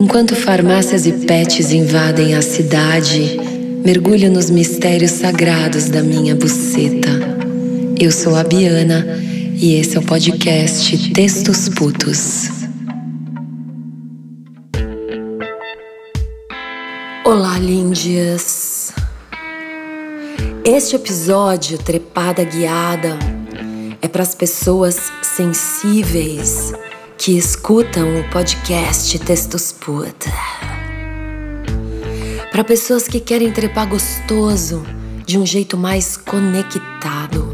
Enquanto farmácias e pets invadem a cidade, mergulho nos mistérios sagrados da minha buceta. Eu sou a Biana e esse é o podcast Textos Putos. Olá, lindias! Este episódio, Trepada Guiada, é para as pessoas sensíveis que escutam o podcast Textos Putos. Para pessoas que querem trepar gostoso, de um jeito mais conectado.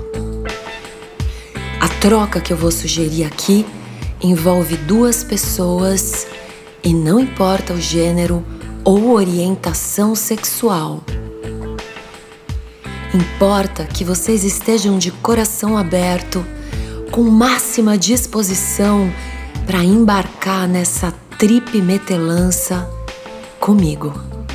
A troca que eu vou sugerir aqui envolve duas pessoas e não importa o gênero ou orientação sexual. Importa que vocês estejam de coração aberto, com máxima disposição para embarcar nessa trip metelança comigo.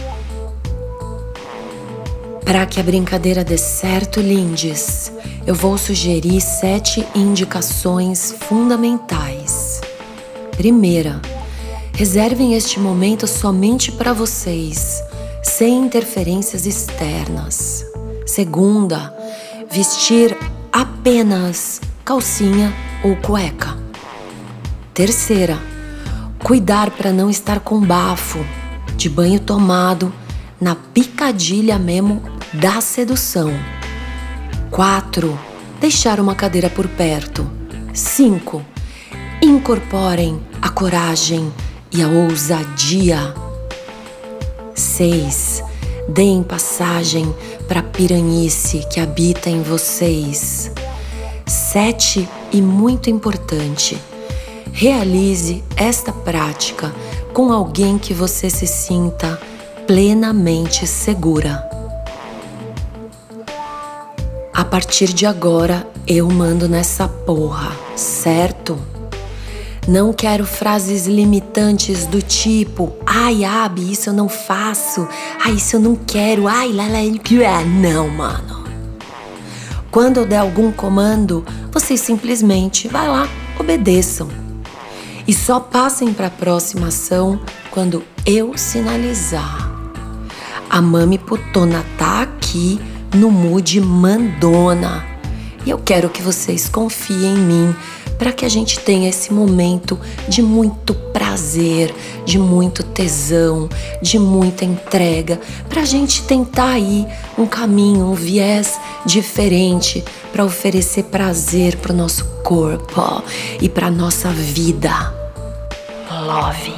Para que a brincadeira dê certo, lindes, eu vou sugerir 7 indicações fundamentais. Primeira, reservem este momento somente para vocês, sem interferências externas. Segunda, vestir apenas calcinha ou cueca. Terceira, cuidar para não estar com bafo, de banho tomado, na picadilha mesmo da sedução. 4, deixar uma cadeira por perto. 5, incorporem a coragem e a ousadia. 6, deem passagem para a piranhice que habita em vocês. 7, e muito importante, realize esta prática com alguém que você se sinta plenamente segura. A partir de agora, eu mando nessa porra, certo? Não quero frases limitantes do tipo: ai, Abi, isso eu não faço. Ai, isso eu não quero. Ai, lá. Não, mano. Quando eu der algum comando, vocês simplesmente, vai lá, obedeçam. E só passem para a próxima ação quando eu sinalizar. A Mami Putona tá aqui no mood mandona. E eu quero que vocês confiem em mim para que a gente tenha esse momento de muito prazer, de muito tesão, de muita entrega, para a gente tentar aí um caminho, um viés diferente para oferecer prazer para o nosso corpo e para nossa vida. Love.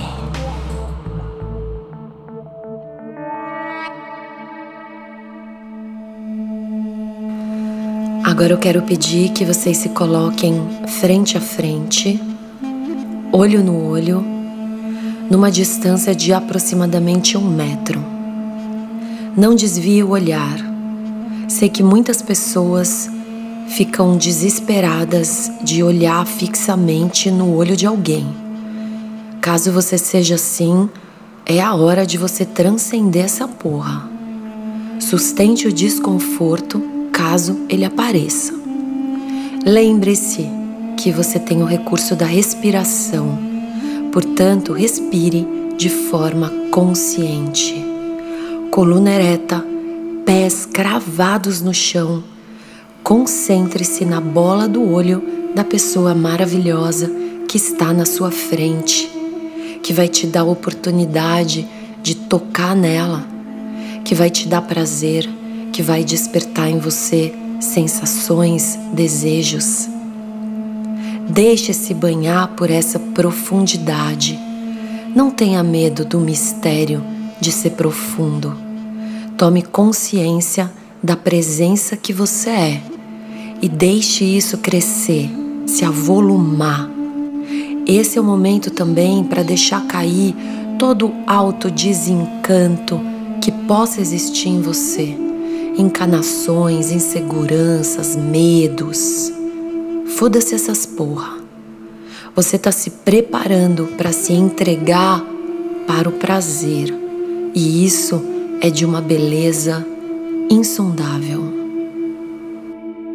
Agora eu quero pedir que vocês se coloquem frente a frente, olho no olho, numa distância de aproximadamente 1 metro. Não desvie o olhar. Sei que muitas pessoas ficam desesperadas de olhar fixamente no olho de alguém. Caso você seja assim, é a hora de você transcender essa porra. Sustente o desconforto caso ele apareça. Lembre-se que você tem o recurso da respiração, portanto, respire de forma consciente. Coluna ereta, pés cravados no chão. Concentre-se na bola do olho da pessoa maravilhosa que está na sua frente, que vai te dar a oportunidade de tocar nela, que vai te dar prazer, que vai despertar em você sensações, desejos. Deixe-se banhar por essa profundidade. Não tenha medo do mistério de ser profundo. Tome consciência da presença que você é e deixe isso crescer, se avolumar. Esse é o momento também para deixar cair todo o autodesencanto que possa existir em você. Encanações, inseguranças, medos. Foda-se essas porra. Você tá se preparando para se entregar para o prazer. E isso é de uma beleza insondável.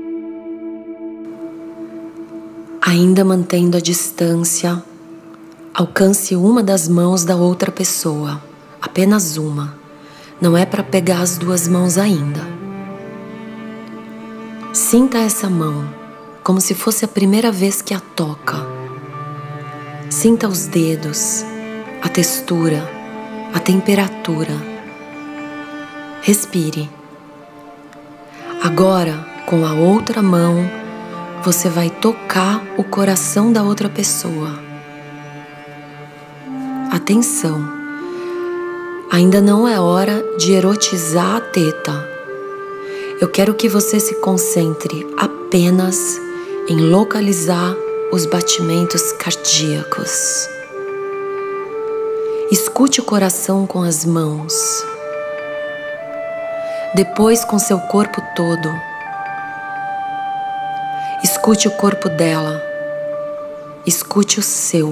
Ainda mantendo a distância, Alcance uma das mãos da outra pessoa, apenas uma. Não é para pegar as duas mãos ainda. Sinta essa mão, como se fosse a primeira vez que a toca. Sinta os dedos, a textura, a temperatura. Respire. Agora, com a outra mão, você vai tocar o coração da outra pessoa. Atenção! Ainda não é hora de erotizar a teta. Eu quero que você se concentre apenas em localizar os batimentos cardíacos. Escute o coração com as mãos. Depois com seu corpo todo. Escute o corpo dela. Escute o seu.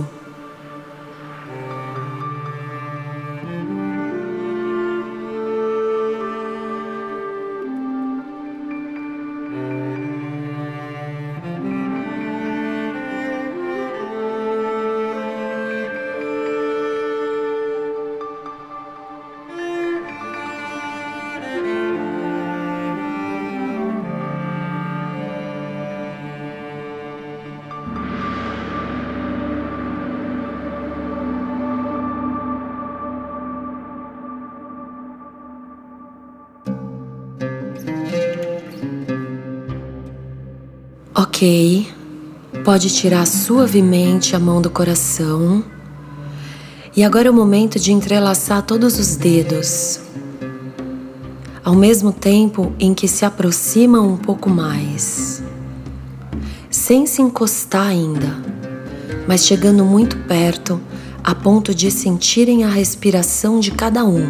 Ok, pode tirar suavemente a mão do coração. E agora é o momento de entrelaçar todos os dedos, ao mesmo tempo em que se aproximam um pouco mais, sem se encostar ainda, mas chegando muito perto a ponto de sentirem a respiração de cada um.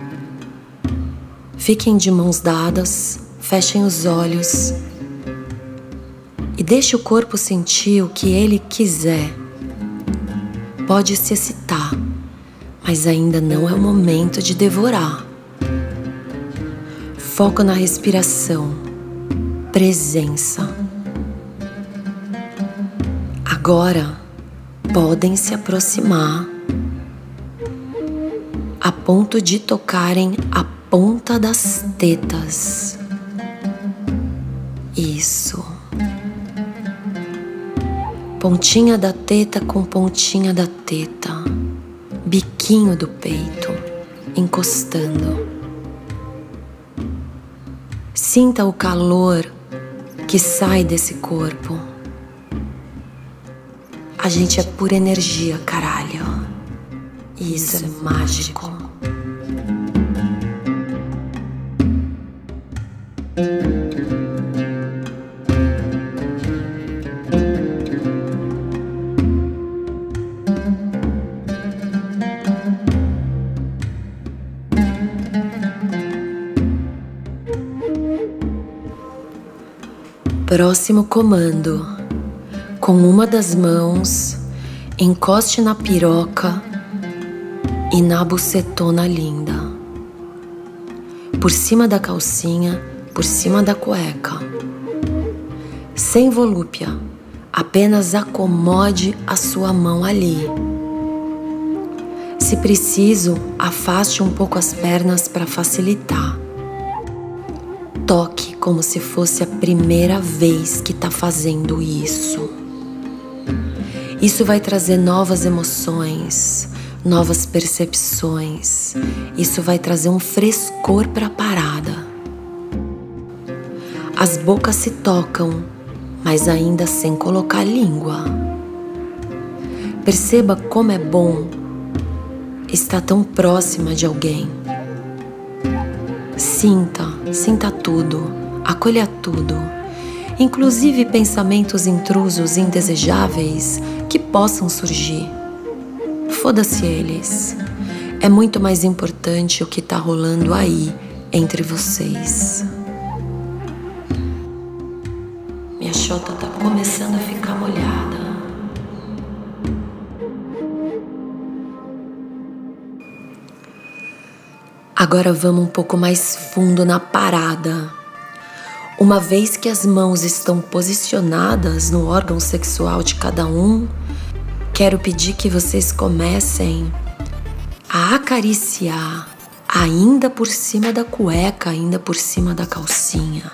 Fiquem de mãos dadas, fechem os olhos e deixe o corpo sentir o que ele quiser. Pode se excitar, mas ainda não é o momento de devorar. Foco na respiração, presença. Agora podem se aproximar a ponto de tocarem a ponta das tetas. Isso. Pontinha da teta com pontinha da teta, biquinho do peito, encostando. Sinta o calor que sai desse corpo. A gente é pura energia, caralho. E isso é mágico. Próximo comando. Com uma das mãos, encoste na piroca e na bucetona linda. Por cima da calcinha, por cima da cueca. Sem volúpia, apenas acomode a sua mão ali. Se preciso, afaste um pouco as pernas para facilitar. Toque como se fosse a primeira vez que está fazendo isso. Isso vai trazer novas emoções, novas percepções. Isso vai trazer um frescor para a parada. As bocas se tocam, mas ainda sem colocar língua. Perceba como é bom estar tão próxima de alguém. Sinta tudo, acolha tudo, inclusive pensamentos intrusos indesejáveis que possam surgir. Foda-se eles. É muito mais importante o que tá rolando aí entre vocês. Minha xota tá começando a ficar molhada. Agora vamos um pouco mais fundo na parada. Uma vez que as mãos estão posicionadas no órgão sexual de cada um, quero pedir que vocês comecem a acariciar ainda por cima da cueca, ainda por cima da calcinha.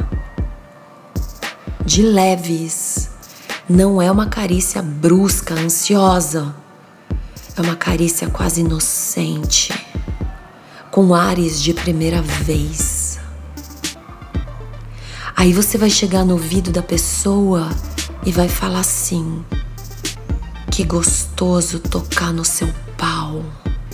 De leves. Não é uma carícia brusca, ansiosa. É uma carícia quase inocente, com ares de primeira vez. Aí você vai chegar no ouvido da pessoa e vai falar assim: que gostoso tocar no seu pau.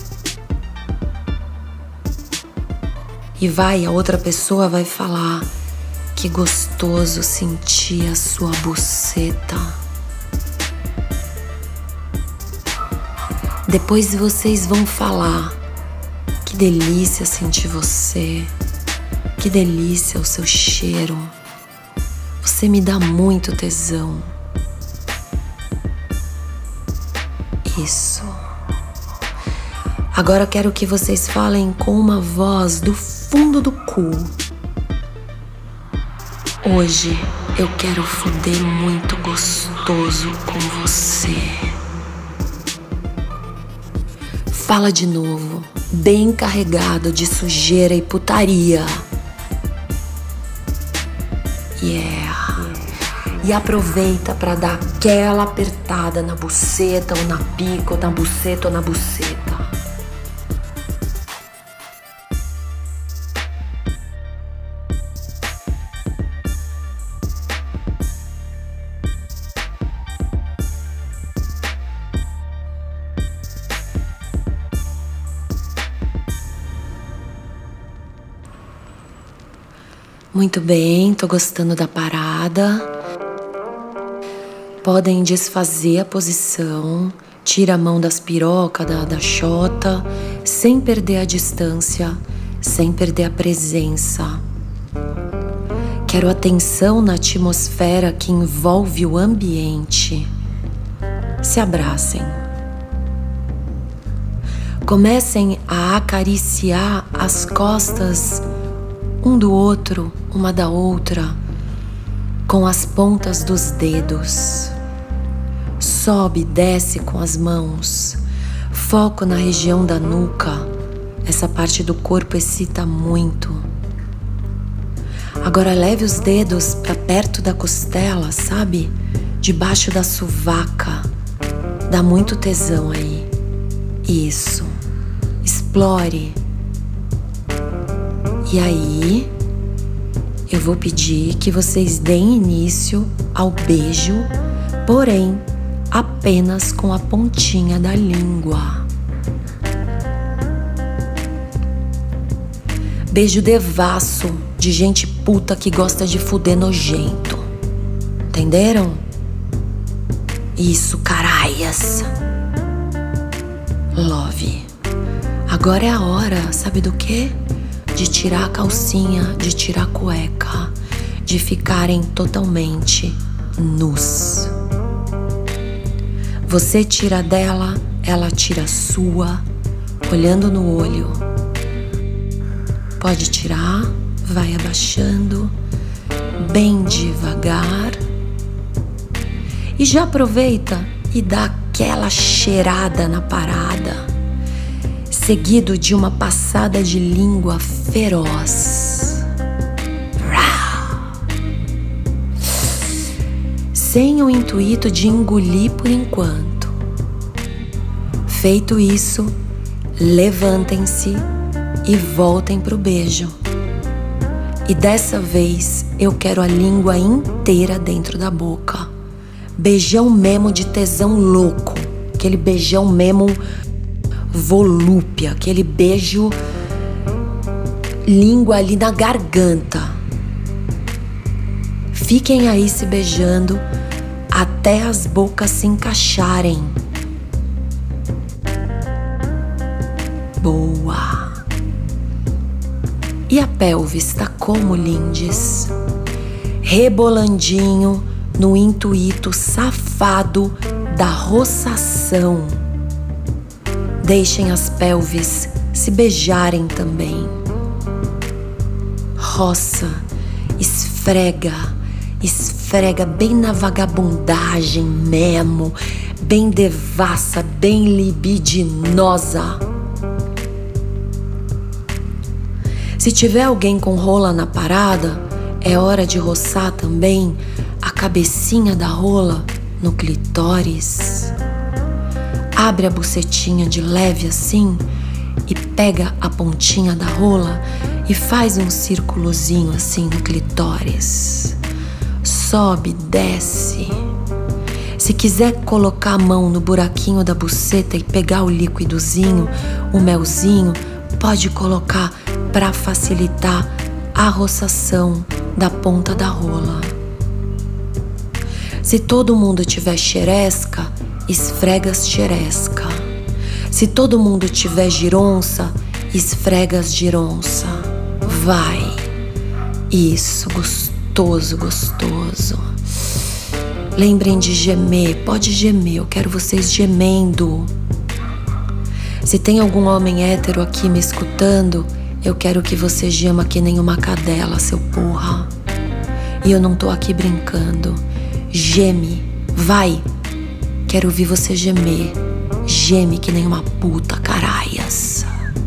E a outra pessoa vai falar: que gostoso sentir a sua buceta. Depois vocês vão falar: que delícia sentir você. Que delícia o seu cheiro. Você me dá muito tesão. Isso. Agora quero que vocês falem com uma voz do fundo do cu. Hoje eu quero foder muito gostoso com você. Fala de novo, bem carregado de sujeira e putaria. Yeah. E aproveita para dar aquela apertada na buceta ou na pica, ou na buceta ou na buceta. Muito bem, tô gostando da parada. Podem desfazer a posição, tira a mão das pirocas, da xota, sem perder a distância, sem perder a presença. Quero atenção na atmosfera que envolve o ambiente. Se abracem. Comecem a acariciar as costas um do outro, uma da outra, com as pontas dos dedos. Sobe e desce com as mãos. Foco na região da nuca. Essa parte do corpo excita muito. Agora leve os dedos para perto da costela, sabe? Debaixo da sovaca. Dá muito tesão aí. Isso. Explore. E aí, eu vou pedir que vocês deem início ao beijo, porém, apenas com a pontinha da língua. Beijo devasso de gente puta que gosta de fuder nojento. Entenderam? Isso, caraias. Love. Agora é a hora, sabe do quê? De tirar a calcinha, de tirar a cueca, de ficarem totalmente nus. Você tira dela, ela tira a sua, olhando no olho. Pode tirar, vai abaixando, bem devagar. E já aproveita e dá aquela cheirada na parada, seguido de uma passada de língua feroz. Sem o intuito de engolir por enquanto. Feito isso, levantem-se e voltem pro beijo. E dessa vez eu quero a língua inteira dentro da boca. Beijão mesmo de tesão louco. Aquele beijão mesmo volúpia, aquele beijo, língua ali na garganta. Fiquem aí se beijando até as bocas se encaixarem. Boa! E a pelvis tá como, lindes? Rebolandinho no intuito safado da roçação. Deixem as pelvis se beijarem também. Roça, esfrega, esfrega bem na vagabundagem mesmo, bem devassa, bem libidinosa. Se tiver alguém com rola na parada, é hora de roçar também a cabecinha da rola no clitóris. Abre a bucetinha de leve assim e pega a pontinha da rola e faz um círculozinho assim no clitóris. Sobe, desce. Se quiser colocar a mão no buraquinho da buceta e pegar o líquidozinho, o melzinho, pode colocar para facilitar a roçação da ponta da rola. Se todo mundo tiver xeresca, esfrega as xeresca. Se todo mundo tiver gironça, esfrega as gironça. Vai. Isso, gostoso, gostoso. Lembrem de gemer, pode gemer, eu quero vocês gemendo. Se tem algum homem hétero aqui me escutando, eu quero que você gema que nem uma cadela, seu porra. E eu não tô aqui brincando. Geme, vai. Quero ouvir você gemer. Geme que nem uma puta, caraias.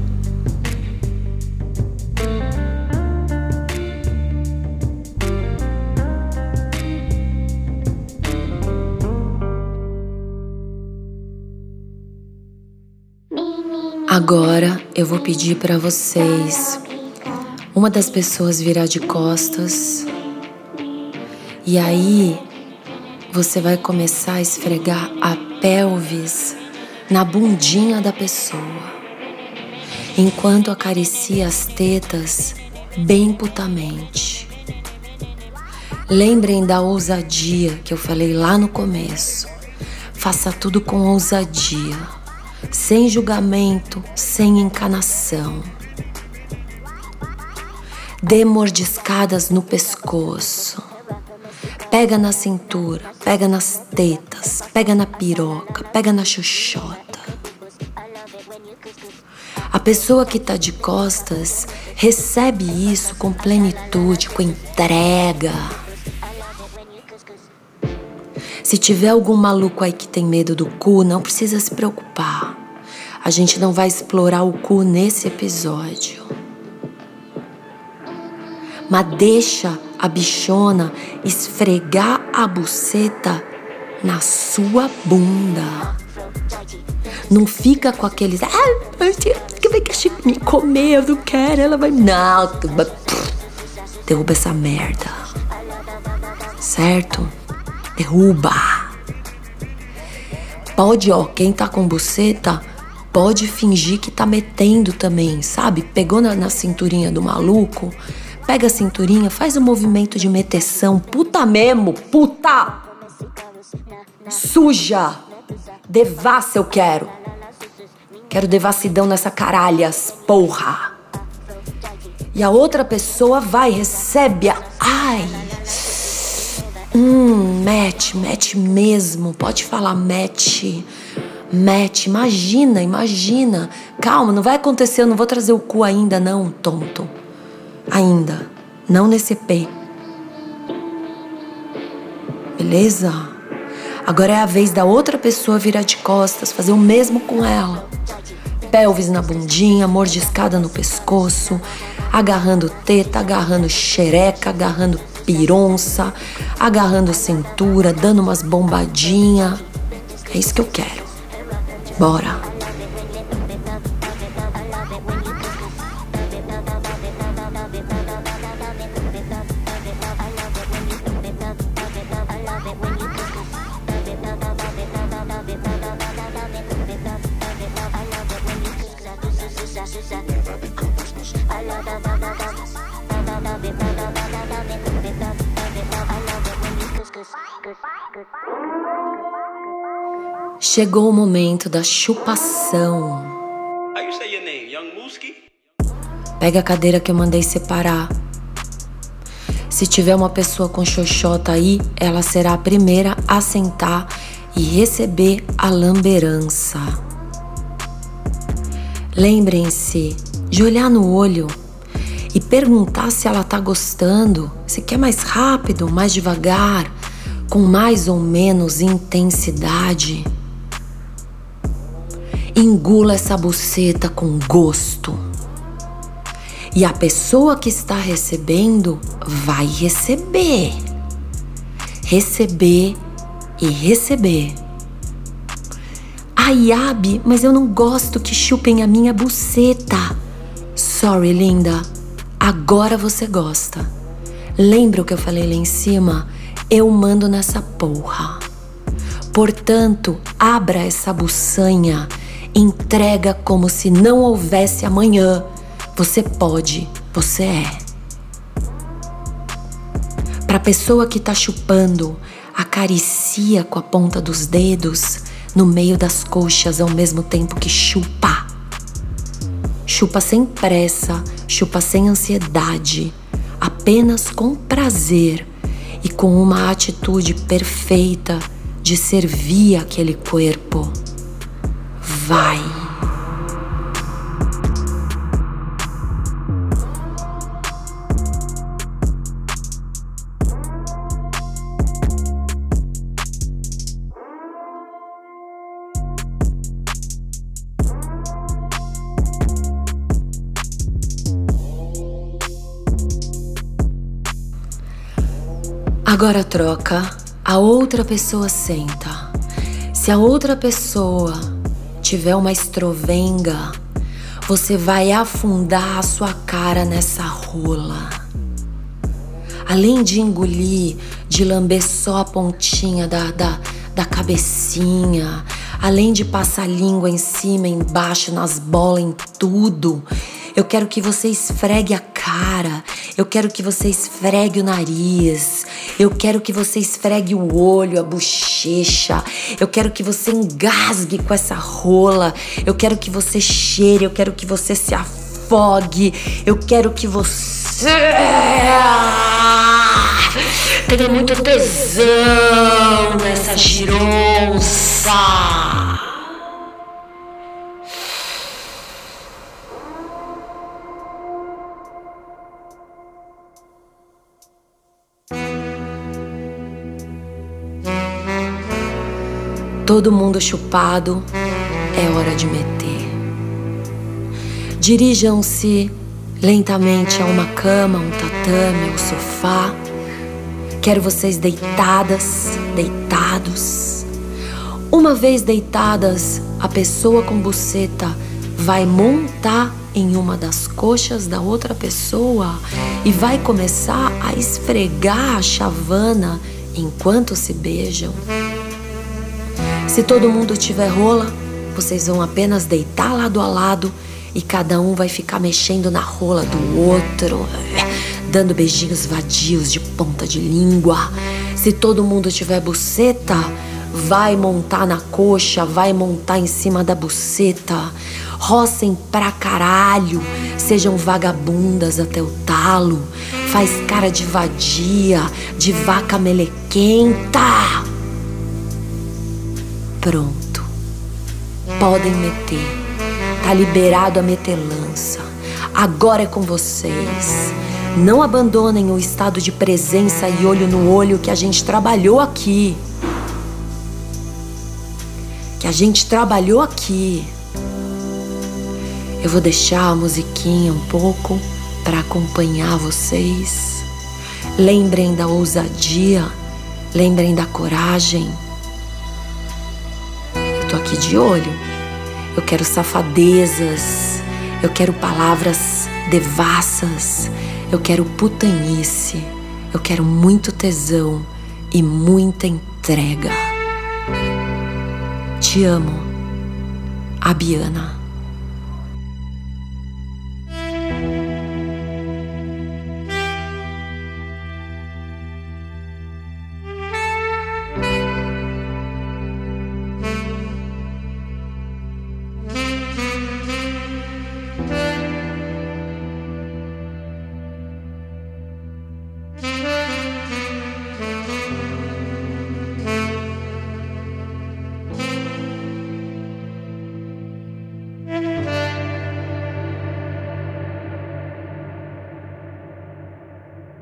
Agora eu vou pedir para vocês, uma das pessoas virar de costas e aí você vai começar a esfregar a pelvis na bundinha da pessoa, enquanto acaricia as tetas bem putamente. Lembrem da ousadia que eu falei lá no começo. Faça tudo com ousadia. Sem julgamento, sem encanação. Dê mordiscadas no pescoço. Pega na cintura, pega nas tetas, pega na piroca, pega na xoxota. A pessoa que tá de costas recebe isso com plenitude, com entrega. Se tiver algum maluco aí que tem medo do cu, não precisa se preocupar. A gente não vai explorar o cu nesse episódio. Mas deixa a bichona esfregar a buceta na sua bunda. Não fica com aqueles... que vai me comer, eu não quero, ela vai... Não, derruba essa merda. Certo? Derruba. Pode, ó, quem tá com buceta, pode fingir que tá metendo também, sabe? Pegou na cinturinha do maluco, pega a cinturinha, faz um movimento de meteção. Puta mesmo, puta! Suja! Devassa eu quero. Quero devassidão nessa caralhas, porra! E a outra pessoa vai, recebe a... Ai... Mete mesmo, pode falar mete, imagina, calma, não vai acontecer, eu não vou trazer o cu ainda não, tonto, ainda, não nesse EP, beleza? Agora é a vez da outra pessoa virar de costas, fazer o mesmo com ela, pelvis na bundinha, mordiscada no pescoço, agarrando teta, agarrando xereca, agarrando pironça, agarrando cintura, dando umas bombadinhas. É isso que eu quero. Bora. Chegou o momento da chupação. Pega a cadeira que eu mandei separar. Se tiver uma pessoa com xoxota aí, ela será a primeira a sentar e receber a lamberança. Lembrem-se de olhar no olho e perguntar se ela tá gostando, se quer mais rápido, mais devagar, com mais ou menos intensidade. Engula essa buceta com gosto. E a pessoa que está recebendo vai receber. Receber e receber. Ai, Abi, mas eu não gosto que chupem a minha buceta. Sorry, linda. Agora você gosta. Lembra o que eu falei lá em cima? Eu mando nessa porra. Portanto, abra essa buçanha. Entrega como se não houvesse amanhã. Você pode, você é. Pra pessoa que tá chupando, acaricia com a ponta dos dedos no meio das coxas ao mesmo tempo que chupa. Chupa sem pressa, chupa sem ansiedade, apenas com prazer e com uma atitude perfeita de servir aquele corpo. Vai! Agora troca, a outra pessoa senta. Se a outra pessoa tiver uma estrovenga, você vai afundar a sua cara nessa rola. Além de engolir, de lamber só a pontinha da cabecinha, além de passar a língua em cima, embaixo, nas bolas, em tudo, eu quero que você esfregue a cara, eu quero que você esfregue o nariz, eu quero que você esfregue o olho, a bochecha, eu quero que você engasgue com essa rola, eu quero que você cheire, eu quero que você se afogue, eu quero que você tenha muito tesão nessa gironça. Todo mundo chupado, é hora de meter. Dirijam-se lentamente a uma cama, um tatame, um sofá. Quero vocês deitadas, deitados. Uma vez deitadas, a pessoa com buceta vai montar em uma das coxas da outra pessoa e vai começar a esfregar a chavana enquanto se beijam. Se todo mundo tiver rola, vocês vão apenas deitar lado a lado e cada um vai ficar mexendo na rola do outro, dando beijinhos vadios de ponta de língua. Se todo mundo tiver buceta, vai montar na coxa, vai montar em cima da buceta. Rocem pra caralho, sejam vagabundas até o talo. Faz cara de vadia, de vaca melequenta. Pronto, podem meter, tá liberado a metelança, agora é com vocês. Não abandonem o estado de presença e olho no olho que a gente trabalhou aqui. Eu vou deixar a musiquinha um pouco para acompanhar vocês. Lembrem da ousadia, lembrem da coragem. Tô aqui de olho. Eu quero safadezas, eu quero palavras devassas, eu quero putanice, eu quero muito tesão e muita entrega. Te amo, Abiana.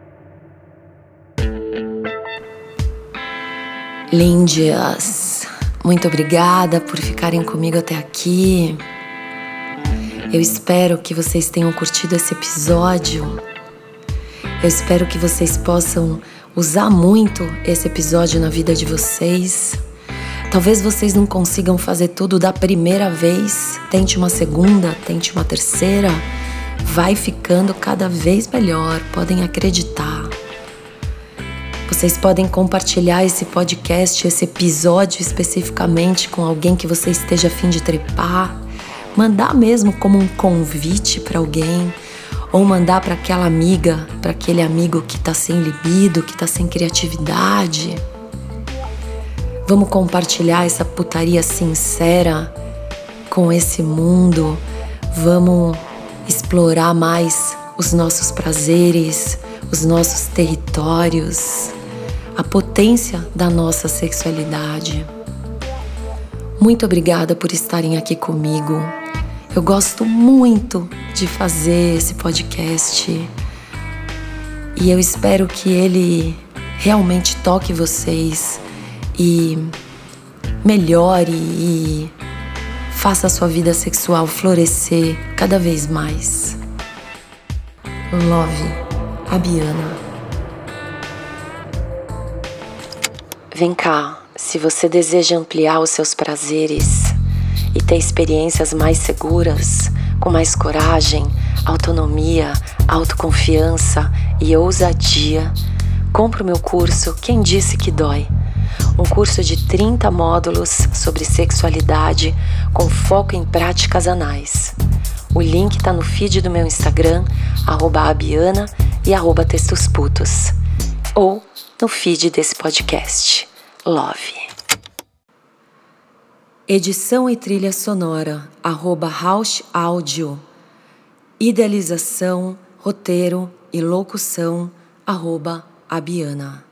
Lindias, Muito obrigada por ficarem comigo até aqui. Eu espero que vocês tenham curtido esse episódio. Eu espero que vocês possam usar muito esse episódio na vida de vocês. Talvez vocês não consigam fazer tudo da primeira vez. Tente uma segunda, tente uma terceira. Vai ficando cada vez melhor, podem acreditar. Vocês podem compartilhar esse podcast, esse episódio especificamente com alguém que você esteja a fim de trepar. Mandar mesmo como um convite para alguém. Ou mandar para aquela amiga, para aquele amigo que está sem libido, que está sem criatividade. Vamos compartilhar essa putaria sincera com esse mundo. Vamos explorar mais os nossos prazeres, os nossos territórios, a potência da nossa sexualidade. Muito obrigada por estarem aqui comigo. Eu gosto muito de fazer esse podcast e eu espero que ele realmente toque vocês e melhore e faça a sua vida sexual florescer cada vez mais. Love, Abiana. Vem cá, se você deseja ampliar os seus prazeres e ter experiências mais seguras, com mais coragem, autonomia, autoconfiança e ousadia, compre o meu curso Quem Disse Que Dói? Um curso de 30 módulos sobre sexualidade com foco em práticas anais. O link está no feed do meu Instagram, @abiana e @textosputos. Ou no feed desse podcast. Love. Edição e trilha sonora, @Rausch Áudio. Idealização, roteiro e locução, @Abiana.